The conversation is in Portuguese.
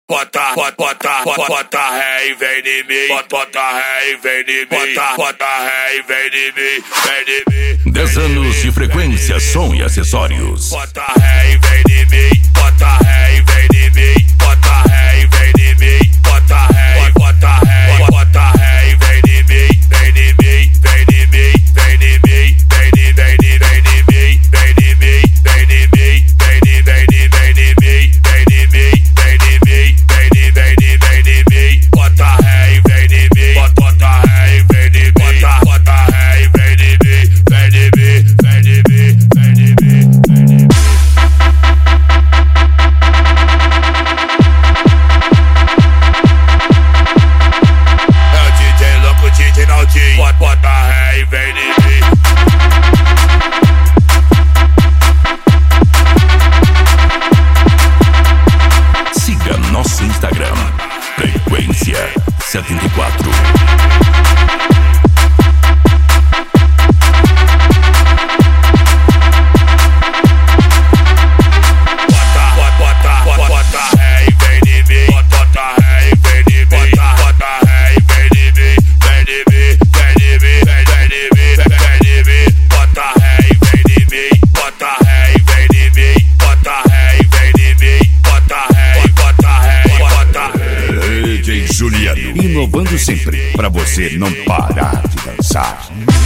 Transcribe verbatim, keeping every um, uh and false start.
Bota, bota, bota, bota, bota ré e vem de mim. Bota, bota ré e vem de mim. Bota, bota ré e vem de mim. Vem de mim. dez anos de frequência, som e acessórios. Bota ré e vem de mim. Bota ré e vem de mim. Bota ré e vem de mim. Bota ré, bota ré, bota ré e vem de mim. Vem de mim, vem de mim, vem de mim. Vem de, vem de, vem de mim. Vem de mim, vem de mim. Vem de, vem de, vem de mim. Vem de mim, vem de mim. Vem de, vem de, vem de mim. Bota ré e vem de mim. Bota, bota ré e vem de mim. Bota, bota ré e vem de mim. Vem de mim, vem de mim, vem de mim, vem de mim. É o D J louco, D J Naldinho. Bota, bota ré e vem de mim. Siga nosso Instagram, Frequência setenta e quatro. Juliano, inovando sempre, pra você não parar de dançar.